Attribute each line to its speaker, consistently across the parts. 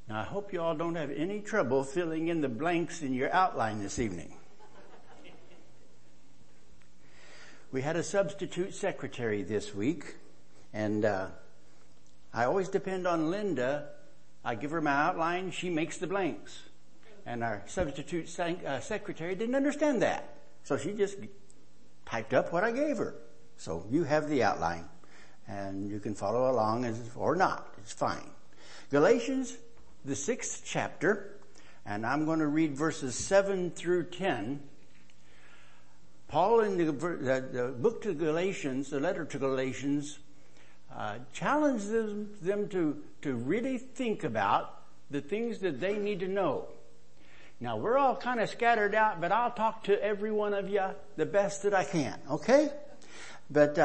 Speaker 1: Now, I hope you all don't have any trouble filling in the blanks in your outline this evening. We had a substitute secretary this week, and I always depend on Linda. I give her my outline, she makes the blanks. And our substitute secretary didn't understand that, so she just typed up what I gave her. So you have the outline, and you can follow along or not. It's fine. Galatians, the 6th chapter, and I'm going to read verses 7 through 10. Paul in the book to Galatians, the letter to Galatians, challenges them to really think about the things that they need to know. Now, we're all kind of scattered out, but I'll talk to every one of you the best that I can, okay? But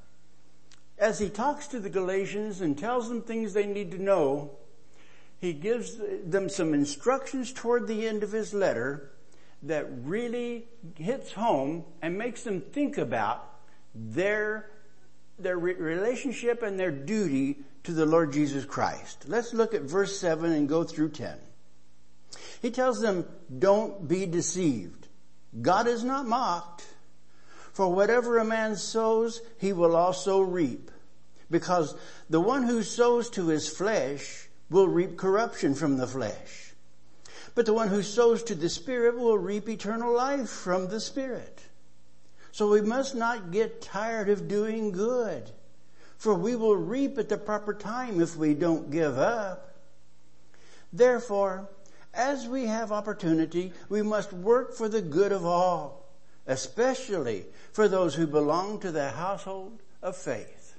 Speaker 1: as he talks to the Galatians and tells them things they need to know, he gives them some instructions toward the end of his letter that really hits home and makes them think about their relationship and their duty to the Lord Jesus Christ. Let's look at verse 7 and go through 10. He tells them, don't be deceived. God is not mocked. For whatever a man sows, he will also reap. Because the one who sows to his flesh will reap corruption from the flesh. But the one who sows to the Spirit will reap eternal life from the Spirit. So we must not get tired of doing good, for we will reap at the proper time if we don't give up. Therefore, as we have opportunity, we must work for the good of all, especially for those who belong to the household of faith.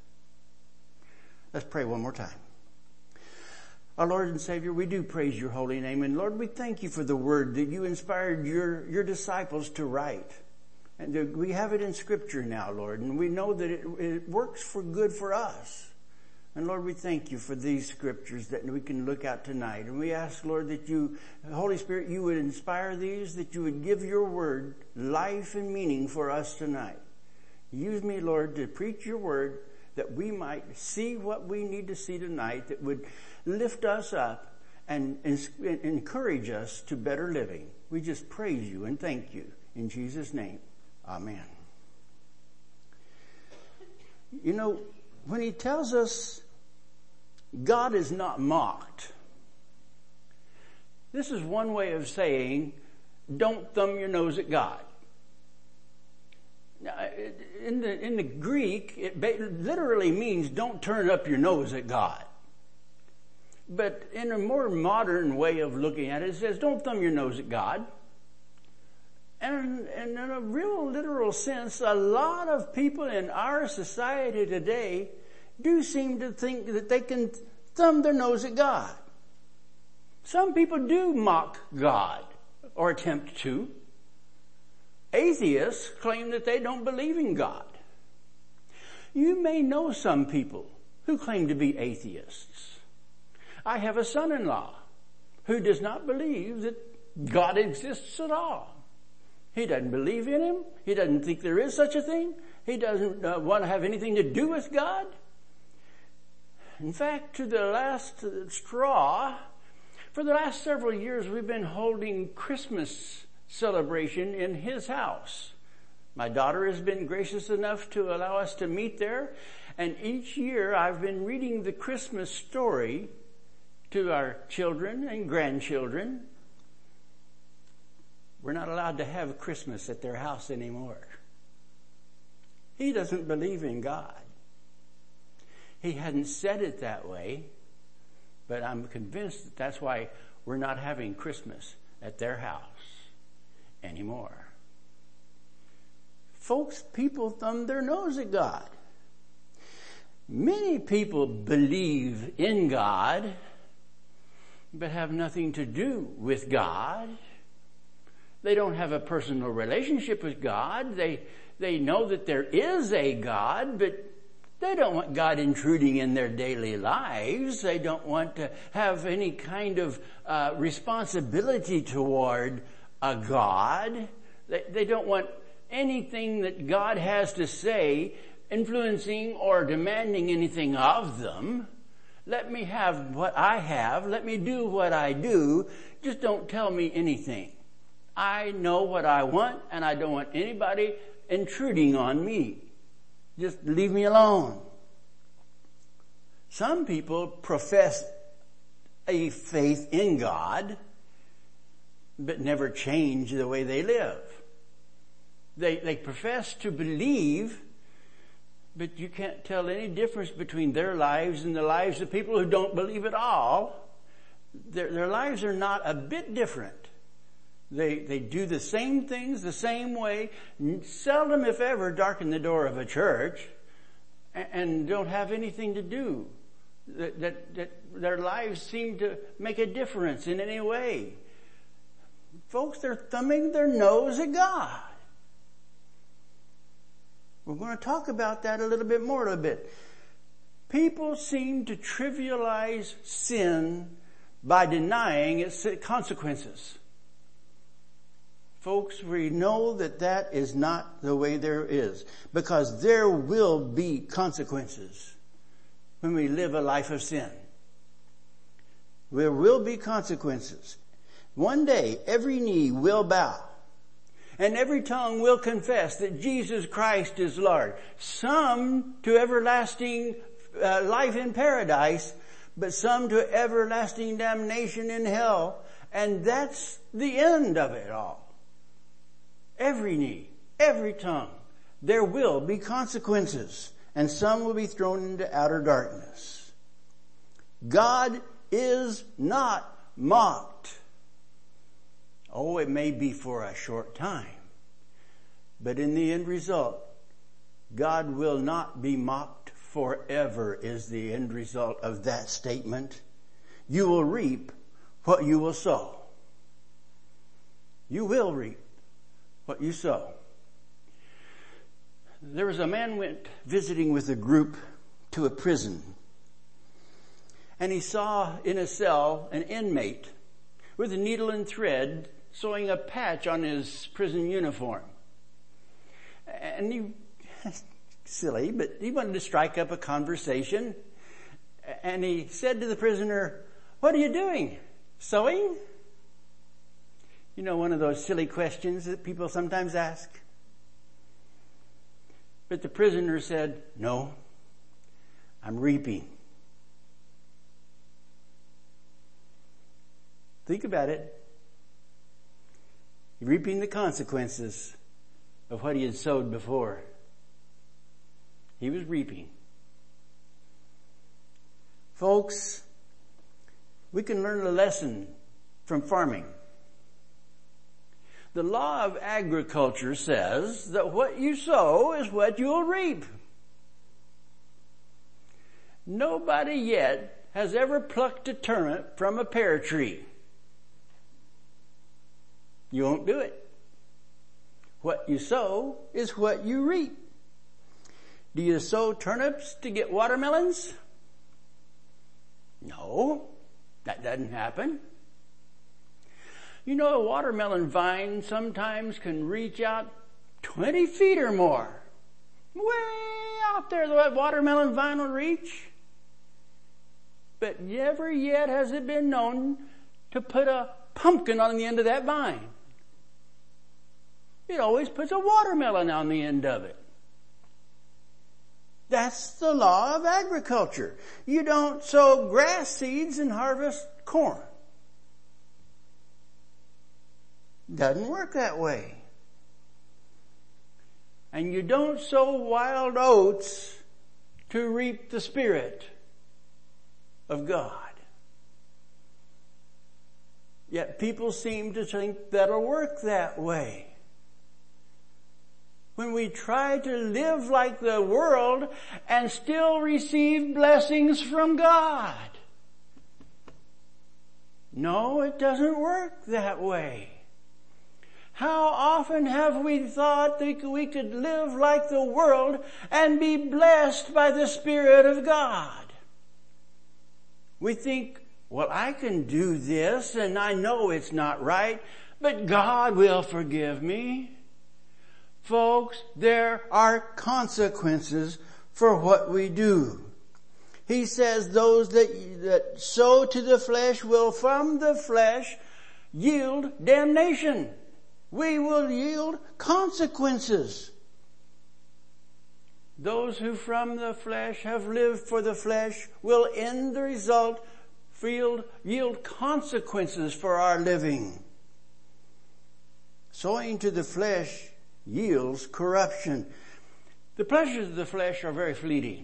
Speaker 1: Let's pray one more time. Our Lord and Savior, we do praise your holy name. And Lord, we thank you for the word that you inspired your disciples to write. And we have it in Scripture now, Lord, and we know that it works for good for us. And Lord, we thank you for these Scriptures that we can look at tonight. And we ask, Lord, that you, Holy Spirit, you would inspire these, that you would give your word life and meaning for us tonight. Use me, Lord, to preach your word, that we might see what we need to see tonight, that would lift us up and encourage us to better living. We just praise you and thank you. In Jesus' name, amen. You know, when he tells us God is not mocked, this is one way of saying, don't thumb your nose at God. Now, in the Greek, it literally means don't turn up your nose at God. But in a more modern way of looking at it, it says don't thumb your nose at God. And in a real literal sense, a lot of people in our society today do seem to think that they can thumb their nose at God. Some people do mock God or attempt to. Atheists claim that they don't believe in God. You may know some people who claim to be atheists. I have a son-in-law who does not believe that God exists at all. He doesn't believe in him. He doesn't think there is such a thing. He doesn't want to have anything to do with God. In fact, to the last straw, for the last several years, we've been holding Christmas celebration in his house. My daughter has been gracious enough to allow us to meet there. And each year I've been reading the Christmas story to our children and grandchildren. We're not allowed to have Christmas at their house anymore. He doesn't believe in God. He hadn't said it that way, but I'm convinced that that's why we're not having Christmas at their house anymore. Folks, people thumb their nose at God. Many people believe in God, but have nothing to do with God. They don't have a personal relationship with God. They know that there is a God, but they don't want God intruding in their daily lives. They don't want to have any kind of responsibility toward a God. They don't want anything that God has to say influencing or demanding anything of them. Let me have what I have. Let me do what I do. Just don't tell me anything. I know what I want, and I don't want anybody intruding on me. Just leave me alone. Some people profess a faith in God, but never change the way they live. They profess to believe, but you can't tell any difference between their lives and the lives of people who don't believe at all. Their lives are not a bit different. They do the same things the same way, seldom if ever darken the door of a church, and don't have anything to do. That their lives seem to make a difference in any way. Folks, they're thumbing their nose at God. We're going to talk about that a little bit. People seem to trivialize sin by denying its consequences. Folks, we know that is not the way there is, because there will be consequences when we live a life of sin. There will be consequences. One day, every knee will bow, and every tongue will confess that Jesus Christ is Lord. Some to everlasting life in paradise, but some to everlasting damnation in hell. And that's the end of it all. Every knee, every tongue, there will be consequences, and some will be thrown into outer darkness. God is not mocked. Oh, it may be for a short time, but in the end result, God will not be mocked forever is the end result of that statement. You will reap what you will sow. You will reap what you sow. There was a man went visiting with a group to a prison, and he saw in a cell an inmate with a needle and thread sewing a patch on his prison uniform. And he, silly, but he wanted to strike up a conversation, and he said to the prisoner, "What are you doing? Sewing?" You know, one of those silly questions that people sometimes ask. But the prisoner said, "No, I'm reaping." Think about it. Reaping the consequences of what he had sowed before. He was reaping. Folks, we can learn a lesson from farming. The law of agriculture says that what you sow is what you'll reap. Nobody yet has ever plucked a turnip from a pear tree. You won't do it. What you sow is what you reap. Do you sow turnips to get watermelons? No, that doesn't happen. You know, a watermelon vine sometimes can reach out 20 feet or more. Way out there, the watermelon vine will reach. But never yet has it been known to put a pumpkin on the end of that vine. It always puts a watermelon on the end of it. That's the law of agriculture. You don't sow grass seeds and harvest corn. Doesn't work that way. And you don't sow wild oats to reap the Spirit of God. Yet people seem to think that'll work that way. When we try to live like the world and still receive blessings from God. No, it doesn't work that way. How often have we thought that we could live like the world and be blessed by the Spirit of God? We think, well, I can do this and I know it's not right, but God will forgive me. Folks, there are consequences for what we do. He says those that sow to the flesh will from the flesh yield damnation. We will yield consequences. Those who from the flesh have lived for the flesh will in the result yield consequences for our living. Sowing to the flesh yields corruption. The pleasures of the flesh are very fleeting.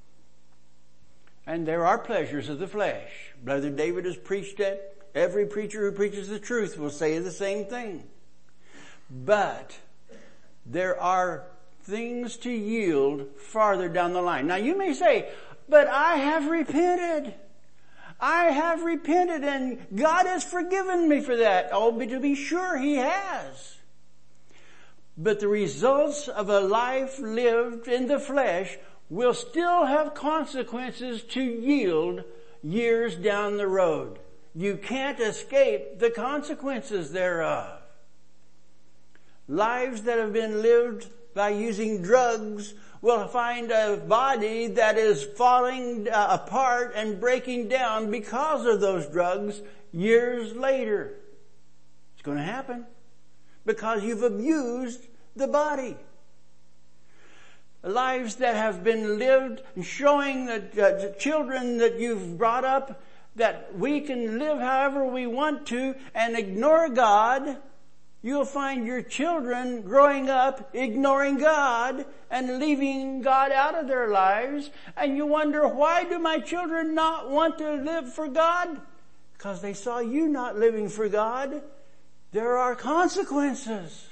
Speaker 1: And there are pleasures of the flesh. Brother David has preached it. Every preacher who preaches the truth will say the same thing. But there are things to yield farther down the line. Now you may say, but I have repented. I have repented and God has forgiven me for that. Oh, but to be sure He has. But the results of a life lived in the flesh will still have consequences to yield years down the road. You can't escape the consequences thereof. Lives that have been lived by using drugs will find a body that is falling apart and breaking down because of those drugs years later. It's going to happen because you've abused the body. Lives that have been lived showing that the children that you've brought up that we can live however we want to and ignore God. You'll find your children growing up ignoring God and leaving God out of their lives. And you wonder, why do my children not want to live for God? Because they saw you not living for God. There are consequences.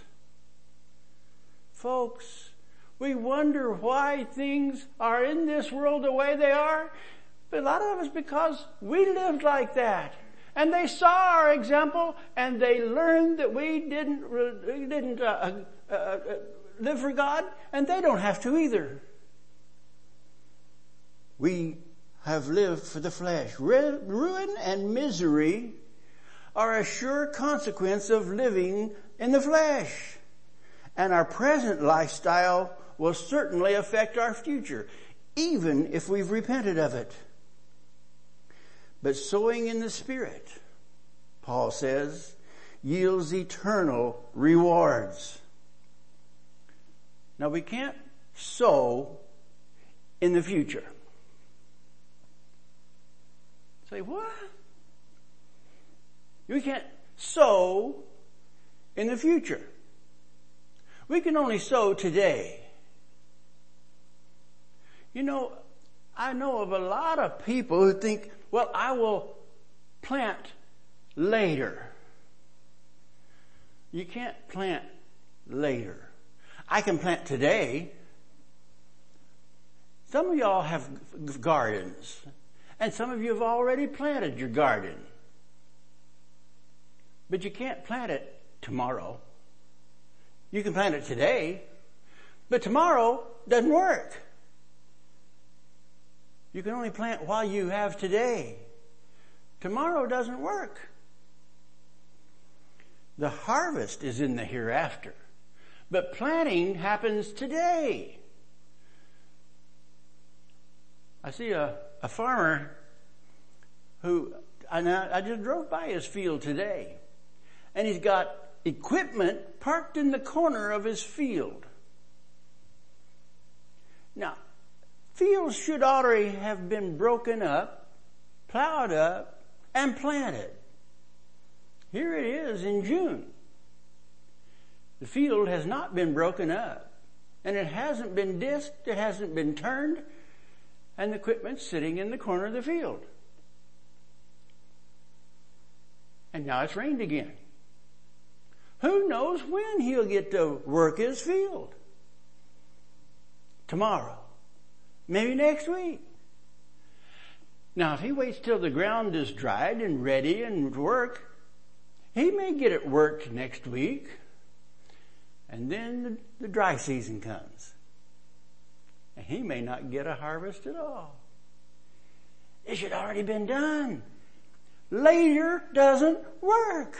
Speaker 1: Folks, we wonder why things are in this world the way they are. But a lot of it is because we lived like that. And they saw our example, and they learned that we didn't live for God, and they don't have to either. We have lived for the flesh. Ruin and misery are a sure consequence of living in the flesh. And our present lifestyle will certainly affect our future, even if we've repented of it. But sowing in the Spirit, Paul says, yields eternal rewards. Now we can't sow in the future. Say, what? We can't sow in the future. We can only sow today. You know, I know of a lot of people who think, well, I will plant later. You can't plant later. I can plant today. Some of y'all have gardens, and some of you have already planted your garden. But you can't plant it tomorrow. You can plant it today, but tomorrow doesn't work. You can only plant while you have today. Tomorrow doesn't work. The harvest is in the hereafter, but planting happens today. I see a farmer who, I just drove by his field today, and he's got equipment parked in the corner of his field. Now, fields should already have been broken up, plowed up, and planted. Here it is in June. The field has not been broken up, and it hasn't been disked, it hasn't been turned, and the equipment's sitting in the corner of the field. And now it's rained again. Who knows when he'll get to work his field? Tomorrow. Maybe next week. Now, if he waits till the ground is dried and ready and work, he may get it worked next week. And then the dry season comes. And he may not get a harvest at all. It should already been done. Later doesn't work.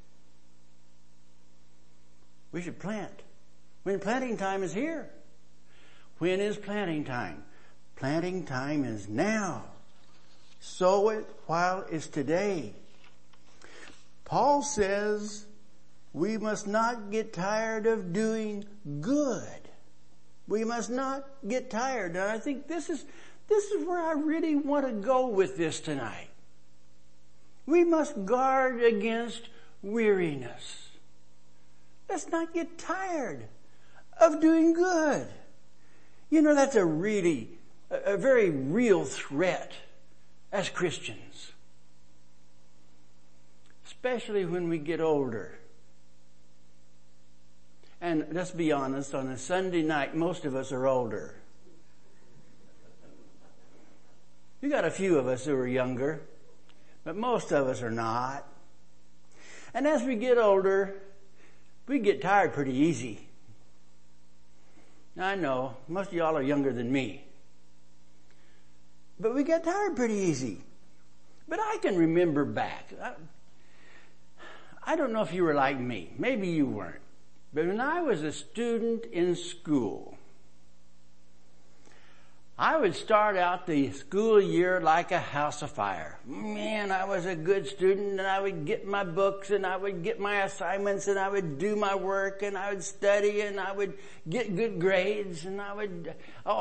Speaker 1: We should plant when planting time is here. When is planting time? Planting time is now. Sow it while it's today. Paul says we must not get tired of doing good. We must not get tired. And I think this is where I really want to go with this tonight. We must guard against weariness. Let's not get tired of doing good. You know, that's a very real threat as Christians. Especially when we get older. And let's be honest, on a Sunday night, most of us are older. You got a few of us who are younger, but most of us are not. And as we get older, we get tired pretty easy. I know, most of y'all are younger than me. But we get tired pretty easy. But I can remember back. I don't know if you were like me. Maybe you weren't. But when I was a student in school, I would start out the school year like a house afire. Man, I was a good student, and I would get my books, and I would get my assignments, and I would do my work, and I would study, and I would get good grades, and I would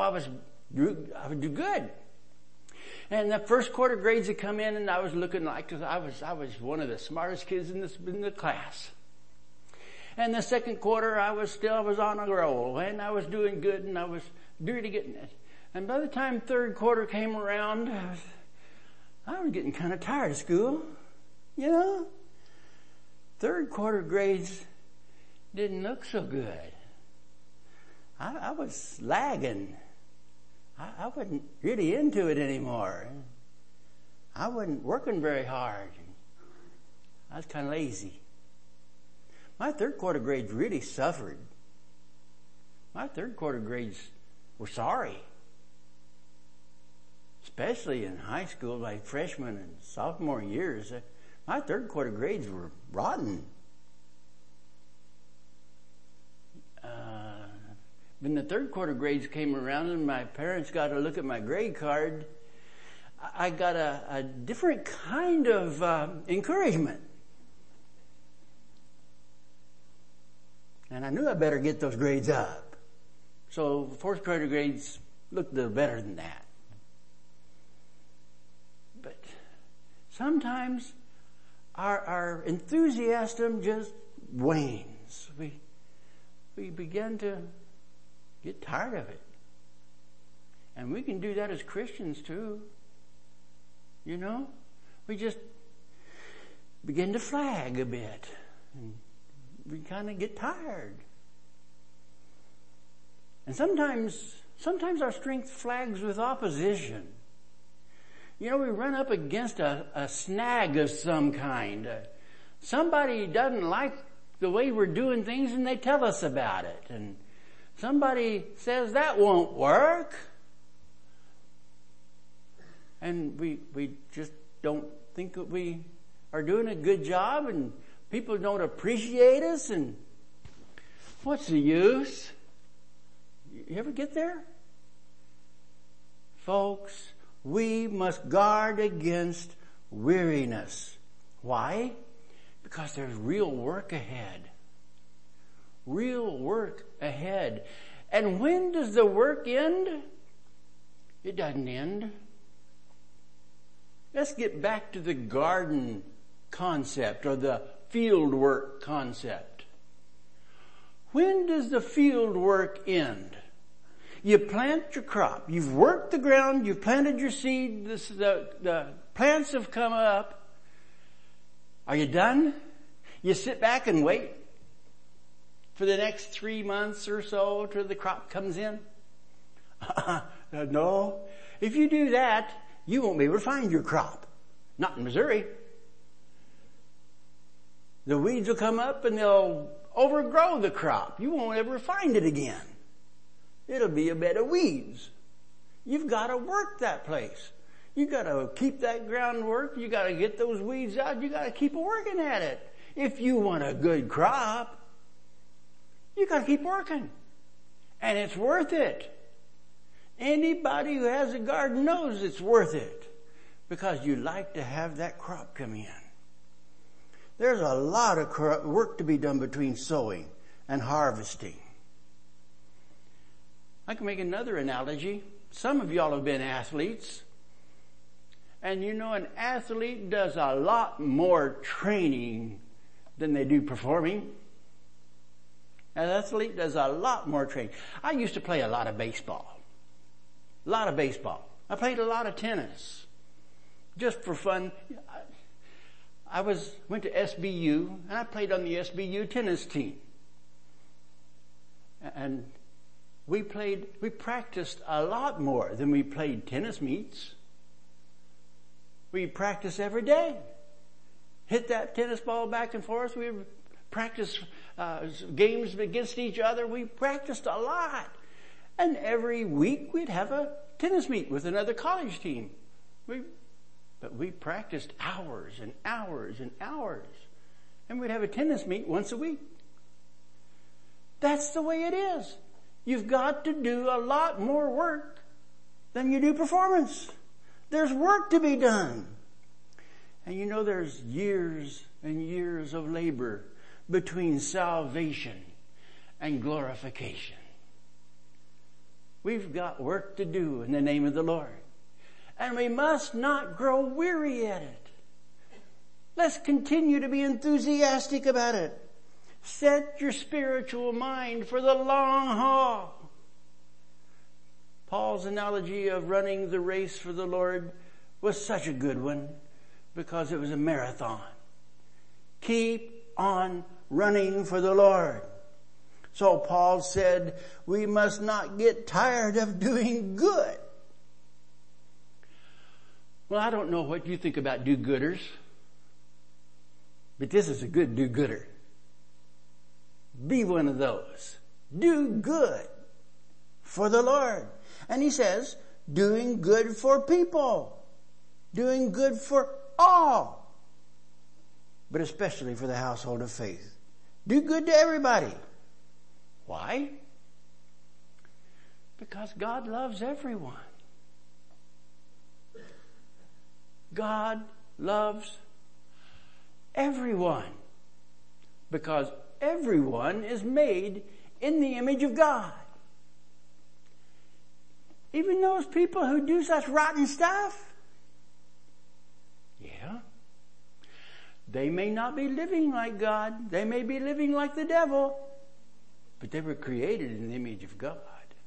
Speaker 1: do good. And the first quarter grades would come in, and I was looking like, cause I was one of the smartest kids in the class. And the second quarter, I was on a roll, and I was doing good, and I was really getting it. And by the time third quarter came around, I was getting kind of tired of school, you know. Third quarter grades didn't look so good. I was lagging. I wasn't really into it anymore. I wasn't working very hard. I was kind of lazy. My third quarter grades really suffered. My third quarter grades were sorry. Especially in high school, like freshman and sophomore years. My third quarter grades were rotten. When the third quarter grades came around and my parents got to look at my grade card, I got a different kind of encouragement. And I knew I better get those grades up. So fourth quarter grades looked a little better than that. But sometimes our enthusiasm just wanes. We begin to get tired of it. And we can do that as Christians too. You know? We just begin to flag a bit. And we kind of get tired. And sometimes our strength flags with opposition. You know, we run up against a snag of some kind. Somebody doesn't like the way we're doing things and they tell us about it. And somebody says that won't work. And we just don't think that we are doing a good job, and people don't appreciate us, and what's the use? You ever get there? Folks, we must guard against weariness. Why? Because there's real work ahead. Real work ahead. And when does the work end? It doesn't end. Let's get back to the garden concept or the field work concept. When does the field work end? You plant your crop. You've worked the ground. You've planted your seed. The plants have come up. Are you done? You sit back and wait for the next 3 months or so till the crop comes in? No. If you do that, you won't be able to find your crop. Not in Missouri. The weeds will come up and they'll overgrow the crop. You won't ever find it again. It'll be a bed of weeds. You've got to work that place. You've got to keep that ground work. You've got to get those weeds out. You've got to keep working at it. If you want a good crop, you've got to keep working. And it's worth it. Anybody who has a garden knows it's worth it because you like to have that crop come in. There's a lot of work to be done between sowing and harvesting. I can make another analogy. Some of y'all have been athletes. And you know, an athlete does a lot more training than they do performing. An athlete does a lot more training. I used to play a lot of baseball. A lot of baseball. I played a lot of tennis. Just for fun. I went to SBU, and I played on the SBU tennis team. And we practiced a lot more than we played tennis meets. We practiced every day. Hit that tennis ball back and forth. We practiced games against each other. We practiced a lot. And every week we'd have a tennis meet with another college team. But we practiced hours and hours and hours. And we'd have a tennis meet once a week. That's the way it is. You've got to do a lot more work than you do performance. There's work to be done. And you know, there's years and years of labor between salvation and glorification. We've got work to do in the name of the Lord. And we must not grow weary at it. Let's continue to be enthusiastic about it. Set your spiritual mind for the long haul. Paul's analogy of running the race for the Lord was such a good one because it was a marathon. Keep on running for the Lord. So Paul said, we must not get tired of doing good. Well, I don't know what you think about do-gooders, but this is a good do-gooder. Be one of those. Do good for the Lord. And he says, doing good for people. Doing good for all. But especially for the household of faith. Do good to everybody. Why? Because God loves everyone. God loves everyone. Because everyone is made in the image of God. Even those people who do such rotten stuff. Yeah. They may not be living like God. They may be living like the devil. But they were created in the image of God.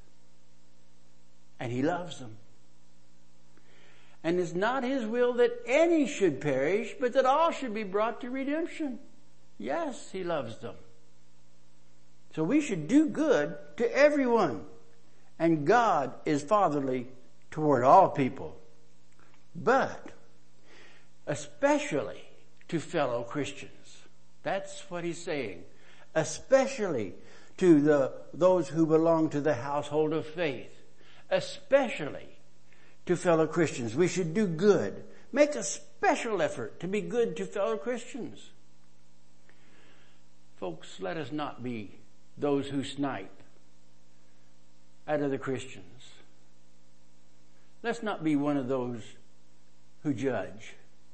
Speaker 1: And He loves them. And it's not His will that any should perish, but that all should be brought to redemption. Yes, He loves them. So we should do good to everyone. And God is fatherly toward all people. But especially to fellow Christians. That's what he's saying. Especially to those who belong to the household of faith. Especially to fellow Christians. We should do good. Make a special effort to be good to fellow Christians. Folks, let us not be those who snipe at other Christians. Let's not be one of those who judge.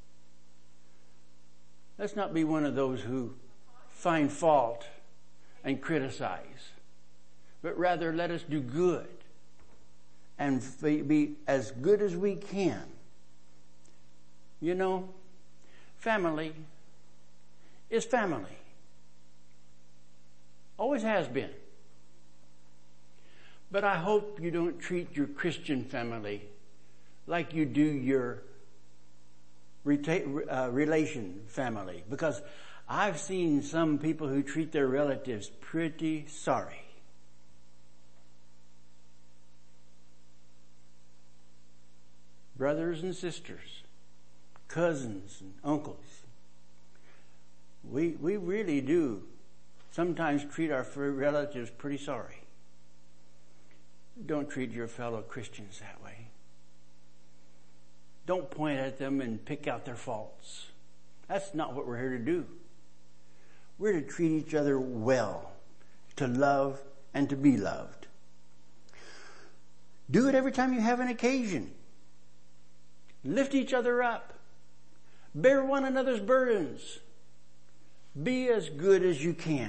Speaker 1: Let's not be one of those who find fault and criticize. But rather let us do good and be as good as we can. You know, family is family. Always has been. But I hope you don't treat your Christian family like you do your relation family. Because I've seen some people who treat their relatives pretty sorry. Brothers and sisters, cousins and uncles. We really do sometimes treat our relatives pretty sorry. Don't treat your fellow Christians that way. Don't point at them and pick out their faults. That's not what we're here to do. We're to treat each other well, to love and to be loved. Do it every time you have an occasion. Lift each other up. Bear one another's burdens. Be as good as you can.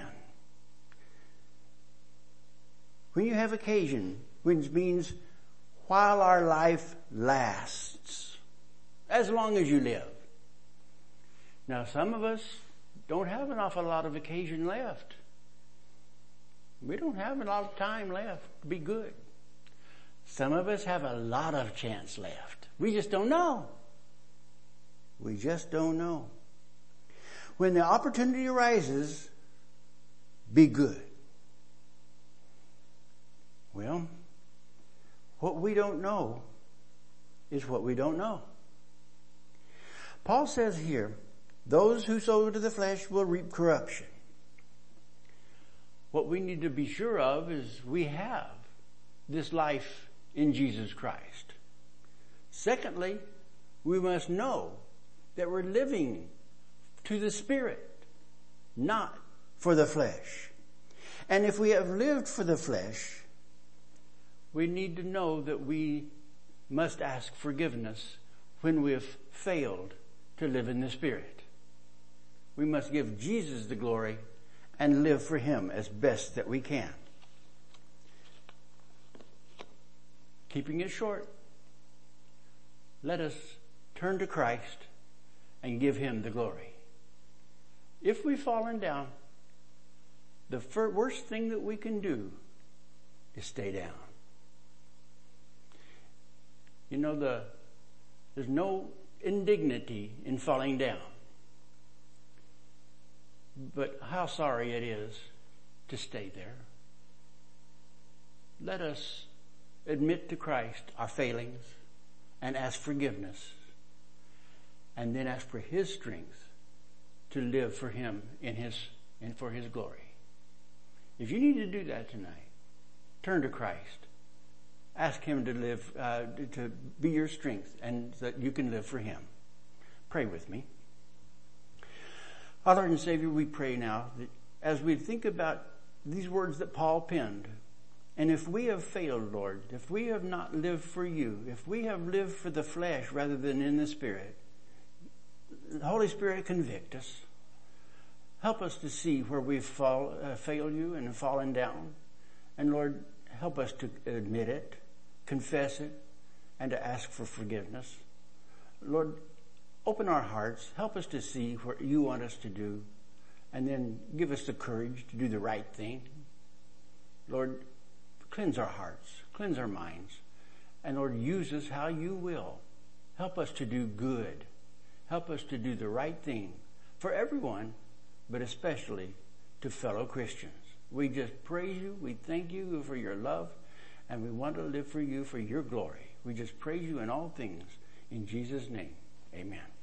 Speaker 1: When you have occasion, which means while our life lasts, as long as you live. Now, some of us don't have an awful lot of occasion left. We don't have a lot of time left to be good. Some of us have a lot of chance left. We just don't know. We just don't know. When the opportunity arises, be good. Well, what we don't know is what we don't know. Paul says here, those who sow to the flesh will reap corruption. What we need to be sure of is we have this life in Jesus Christ. Secondly, we must know that we're living to the Spirit, not for the flesh. And if we have lived for the flesh, we need to know that we must ask forgiveness when we have failed to live in the Spirit. We must give Jesus the glory and live for Him as best that we can. Keeping it short, let us turn to Christ and give Him the glory. If we've fallen down, the worst thing that we can do is stay down. You know, there's no indignity in falling down. But how sorry it is to stay there. Let us admit to Christ our failings and ask forgiveness, and then ask for His strength to live for Him and for His glory. If you need to do that tonight, turn to Christ. Ask Him to live, to be your strength, and that you can live for Him. Pray with me. Our Lord and Savior, we pray now that as we think about these words that Paul penned, and if we have failed, Lord, if we have not lived for You, if we have lived for the flesh rather than in the Spirit, the Holy Spirit convict us. Help us to see where we've failed You and fallen down. And Lord, help us to admit it, confess it, and to ask for forgiveness. Lord, open our hearts. Help us to see what You want us to do. And then give us the courage to do the right thing. Lord, cleanse our hearts. Cleanse our minds. And Lord, use us how You will. Help us to do good. Help us to do the right thing for everyone, but especially to fellow Christians. We just praise You. We thank You for Your love. And we want to live for You for Your glory. We just praise You in all things. In Jesus' name, amen.